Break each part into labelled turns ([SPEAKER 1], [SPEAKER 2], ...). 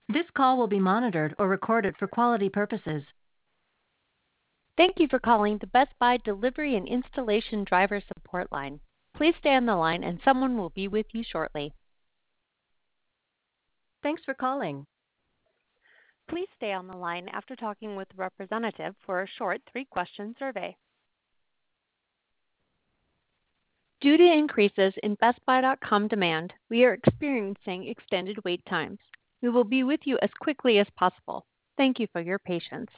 [SPEAKER 1] This call will be monitored or recorded for quality purposes.
[SPEAKER 2] Thank you for calling the Best Buy Delivery and Installation Driver Support Line. Please stay on the line and someone will be with you shortly.
[SPEAKER 1] Thanks for calling.
[SPEAKER 2] Please stay on the line after talking with the representative for a short 3-question survey. Due to increases in BestBuy.com demand, we are experiencing extended wait times. We will be with you as quickly as possible. Thank you for your patience.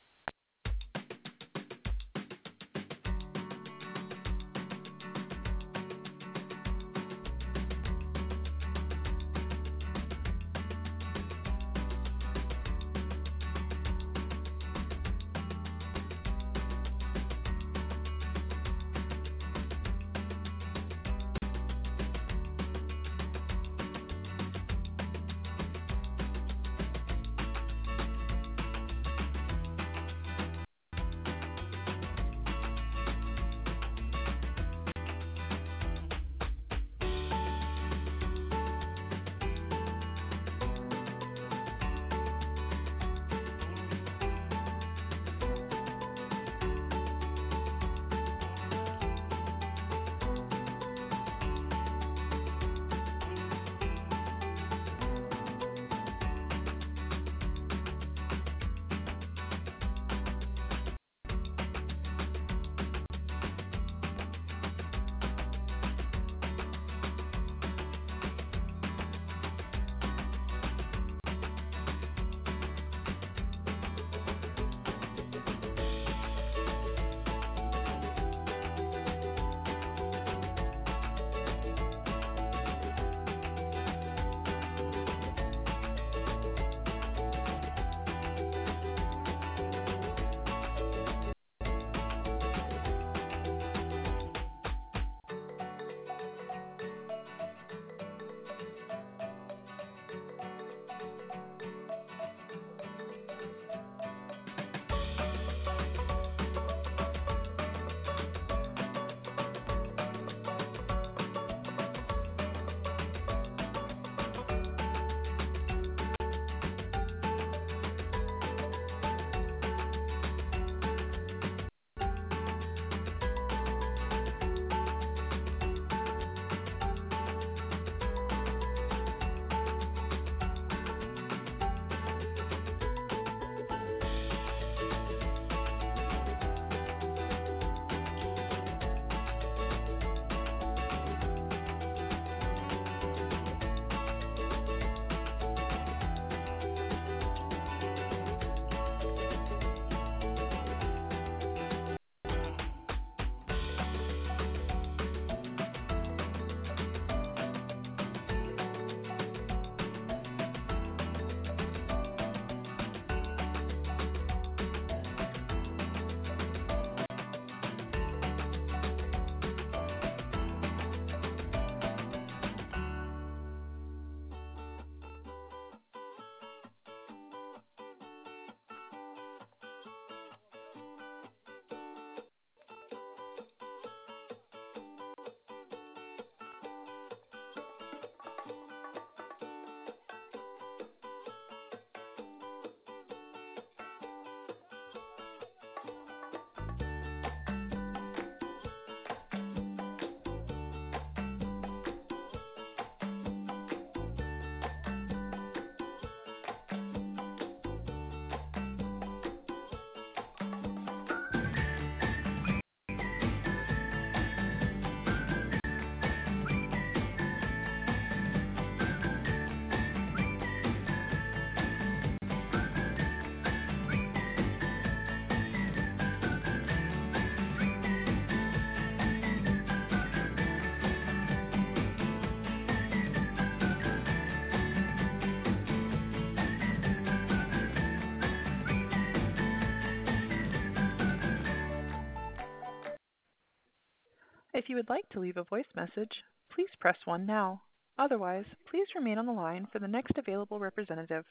[SPEAKER 3] If you would like to leave a voice message, please press 1 now. Otherwise, please remain on the line for the next available representative.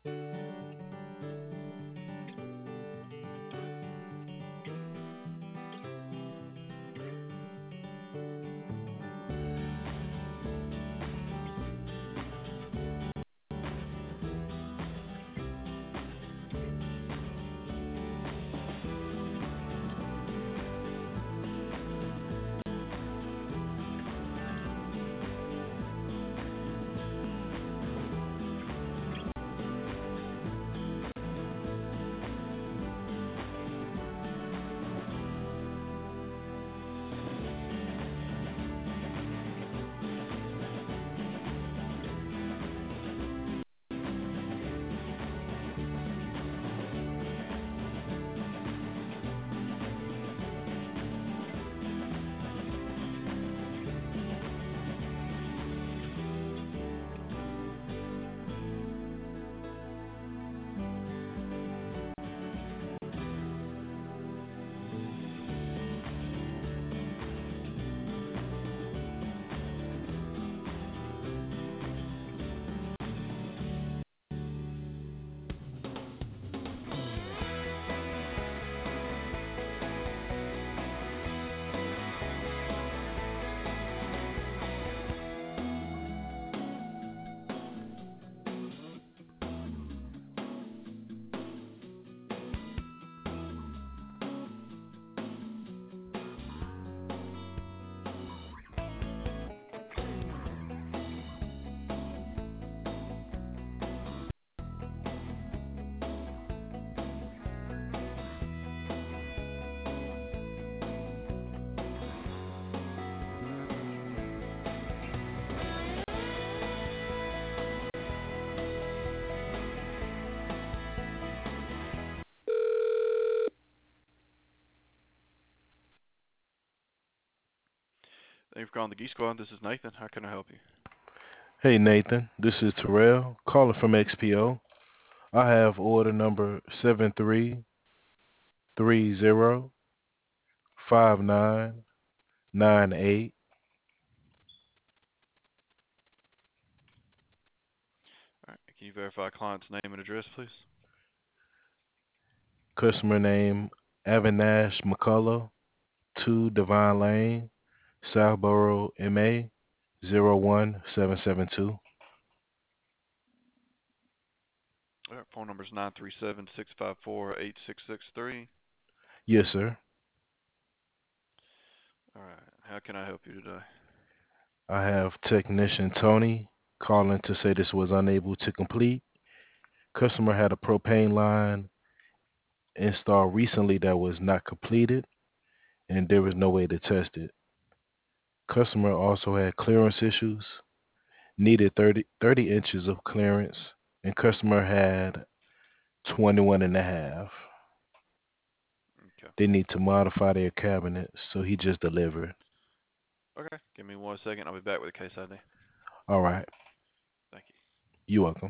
[SPEAKER 4] Thank you for calling the Geek Squad. This is Nathan. How can I help you?
[SPEAKER 5] Hey Nathan, this is Terrell calling from XPO. I have order number 73305998.
[SPEAKER 4] All right. Can you verify client's name and address, please?
[SPEAKER 5] Customer name Avinash McCullough, 2 Divine Lane, Southborough, MA 01772.
[SPEAKER 4] All right. Phone number is 937-654-8663.
[SPEAKER 5] Yes, sir.
[SPEAKER 4] All right. How can I help you today?
[SPEAKER 5] I have technician Tony calling to say this was unable to complete. Customer had a propane line installed recently that was not completed, and there was no way to test it. Customer also had clearance issues, needed 30 inches of clearance, and customer had 21 and a half.
[SPEAKER 4] Okay.
[SPEAKER 5] They need to modify their cabinet, so he just delivered.
[SPEAKER 4] Okay. Give me 1 second. I'll be back with a case ID.
[SPEAKER 5] All right,
[SPEAKER 4] Thank you.
[SPEAKER 5] you're welcome.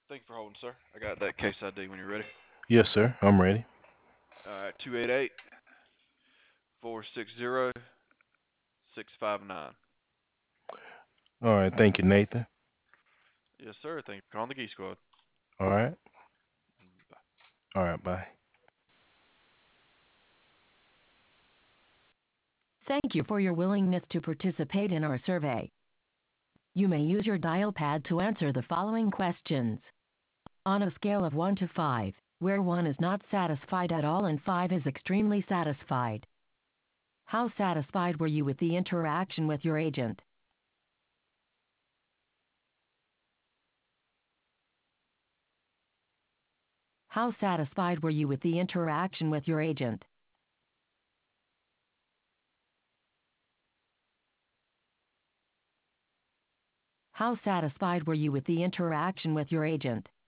[SPEAKER 4] Thank you for holding, sir. I got that case ID when you're ready.
[SPEAKER 5] Yes, sir. I'm ready.
[SPEAKER 4] All right, 288-460-659.
[SPEAKER 5] All right. Thank you, Nathan.
[SPEAKER 4] Yes, sir. Thank you for calling the Geese Squad.
[SPEAKER 5] All right.
[SPEAKER 4] Bye.
[SPEAKER 5] All right. Bye.
[SPEAKER 1] Thank you for your willingness to participate in our survey. You may use your dial pad to answer the following questions. On a scale of 1 to 5, where 1 is not satisfied at all and 5 is extremely satisfied, how satisfied were you with the interaction with your agent? How satisfied were you with the interaction with your agent? How satisfied were you with the interaction with your agent?